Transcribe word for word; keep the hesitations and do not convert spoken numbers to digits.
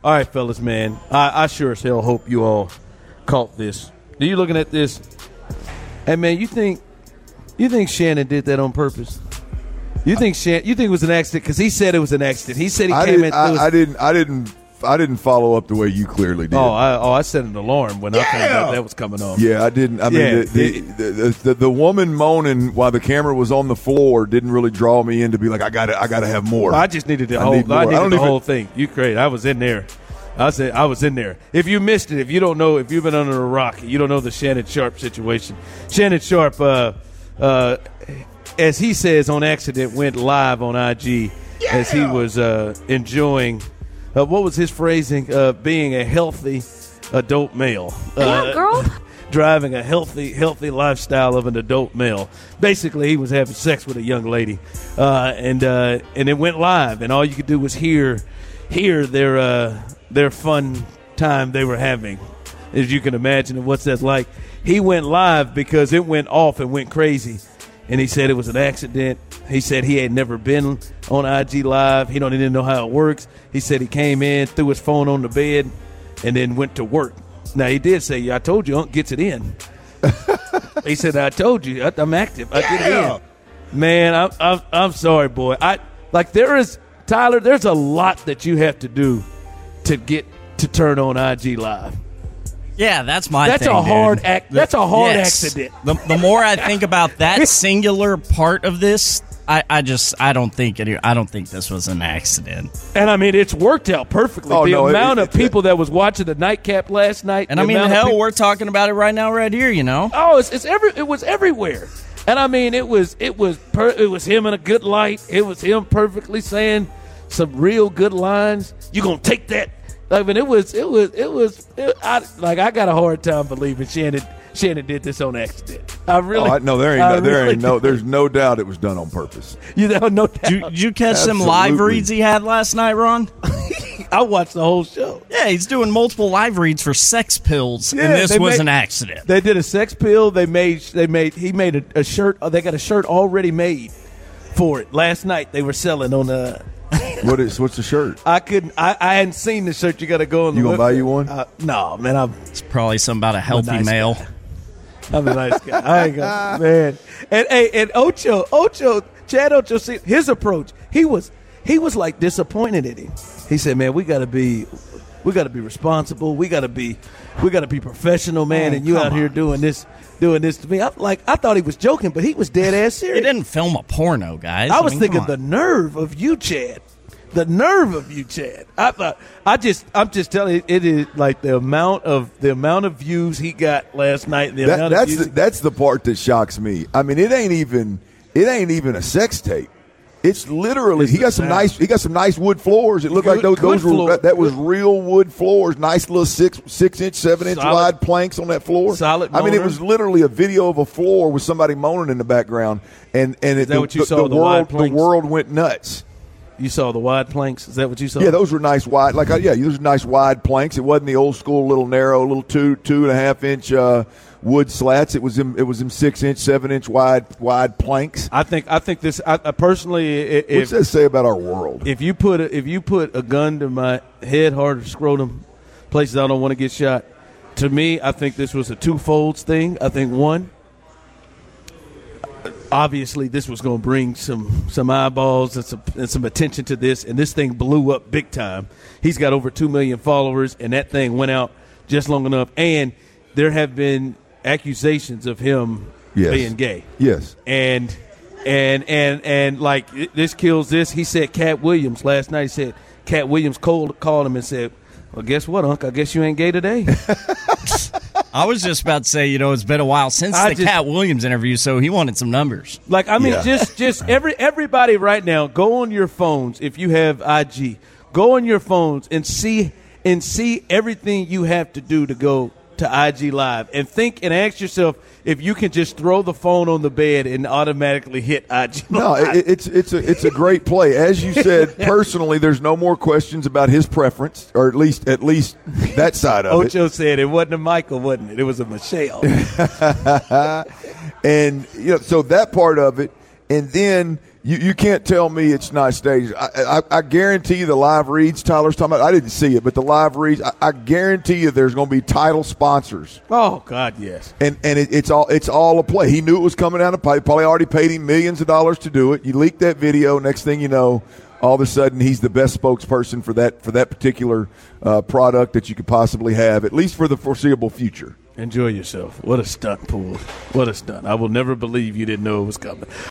All right, fellas, man. I, I sure as hell hope you all caught this. Are you looking at this? Hey, man, you think you think Shannon did that on purpose? You think Shannon? You think it was an accident? Because he said it was an accident. He said he I came did, in. I, was, I didn't. I didn't. I didn't follow up the way you clearly did. Oh, I, oh, I set an alarm when yeah. I found out that was coming off. Yeah, I didn't. I mean, yeah. the, the, the, the the woman moaning while the camera was on the floor didn't really draw me in to be like, I got to, I got to have more. I just needed the I whole. need I needed I the even, whole thing. You great. I was in there. I said I was in there. If you missed it, if you don't know, if you've been under a rock, you don't know the Shannon Sharpe situation. Shannon Sharpe, uh, uh, as he says, on accident went live on I G yeah. as he was uh, enjoying. Uh, what was his phrasing? Uh, being a healthy adult male. Uh, yeah, girl. Driving a healthy, healthy lifestyle of an adult male. Basically, he was having sex with a young lady, uh, and uh, and it went live, and all you could do was hear, hear their uh, their fun time they were having, as you can imagine. And what's that like? He went live because it went off and went crazy. And he said it was an accident. He said he had never been on I G Live. He don't even know how it works. He said he came in, threw his phone on the bed, and then went to work. Now, he did say, I told you, Unc gets it in. He said, I told you, I'm active. I yeah. get it in. Man, I'm, I'm, I'm sorry, boy. I like there is, Tyler, there's a lot that you have to do to get to turn on I G Live. Yeah, that's my that's thing, a hard dude. act. That's a hard yes. accident. The, the more I think about that singular part of this, I, I just I don't think it, I don't think this was an accident. And I mean, it's worked out perfectly. Oh, the no, amount it, of it, people that was watching the nightcap last night, and I mean, hell, people, we're talking about it right now, right here. You know? Oh, it's, it's every it was everywhere. And I mean, it was it was per, it was him in a good light. It was him perfectly saying some real good lines. You gonna take that? I mean, it was, it was, it was, it, I, like, I got a hard time believing Shannon, Shannon did this on accident. I really, oh, I, no, there ain't, I no, there really ain't no, there's no doubt it was done on purpose. You know, no doubt. Did you, did you catch Absolutely. some live reads he had last night, Ron? I watched the whole show. Yeah, he's doing multiple live reads for sex pills, yeah, and this was made, an accident. They did a sex pill. They made, they made, he made a, a shirt. They got a shirt already made for it. Last night they were selling on the. What is? What's the shirt? I couldn't. I, I hadn't seen the shirt. You got to go on the. You gonna buy you one? Uh, no, man. I'm. It's probably something about a healthy nice male. Guy. I'm a nice guy. I ain't gonna, man. And hey, and Ocho, Ocho, Chad Ocho, see his approach. He was, he was like disappointed in him. He said, "Man, we got to be, we got to be responsible. We got to be, we got to be professional, man. Oh, and you out on. here doing this." Doing this to me, I like I thought he was joking, but he was dead ass serious. He didn't film a porno, guys. I was I mean, thinking the nerve of you, Chad. The nerve of you, Chad. I thought I just I'm just telling you, it is like the amount of the amount of views he got last night. The that, amount that's of views the, that's the part that shocks me. I mean, it ain't even it ain't even a sex tape. It's literally it's he got some sound. nice he got some nice wood floors. It looked Good, like those, those were floor. that was Good. real wood floors. Nice little six six inch, seven inch Solid. wide planks on that floor. Solid I mean, it moaner. was literally a video of a floor with somebody moaning in the background, and and it, that the, what you the, saw, the the world wide the planks? world went nuts. You saw the wide planks. Is that what you saw? Yeah, those were nice wide. Like, uh, yeah, those were nice wide planks. It wasn't the old school little narrow, little two two and a half inch uh, wood slats. It was them. It was them six inch, seven inch wide wide planks. I think. I think this. I, I personally, if, What's that say about our world? If you put a, if you put a gun to my head, heart, or scrotum, places I don't want to get shot. To me, I think this was a two-folds thing. I think one. Obviously, this was going to bring some some eyeballs and some and some attention to this, and this thing blew up big time. He's got over two million followers, and that thing went out just long enough. And there have been accusations of him yes. being gay. Yes, and and and and like this kills this. He said Cat Williams last night. He said Cat Williams called called him and said, "Well, guess what, Unc? I guess you ain't gay today." I was just about to say, you know, it's been a while since I the just, Cat Williams interview, so he wanted some numbers. Like, I mean, Yeah. just just every everybody right now, go on your phones if you have I G. Go on your phones and see and see everything you have to do to go to I G Live, and think and ask yourself if you can just throw the phone on the bed and automatically hit I G Live. no, it, it's it's a it's a great play. As you said, personally, there's no more questions about his preference, or at least at least that side of it. Ocho said it wasn't a Michael, wasn't it? It was a Michelle. And you know, so that part of it, and then You, you can't tell me it's not staged. I, I, I guarantee you the live reads Tyler's talking about, I didn't see it, but the live reads, I, I guarantee you there's going to be title sponsors. Oh, God, yes. And and it, it's all it's all a play. He knew it was coming down the pipe. Probably already paid him millions of dollars to do it. You leak that video, next thing you know, all of a sudden he's the best spokesperson for that for that particular uh, product that you could possibly have, at least for the foreseeable future. Enjoy yourself. What a stunt, Poole. What a stunt. I will never believe you didn't know it was coming.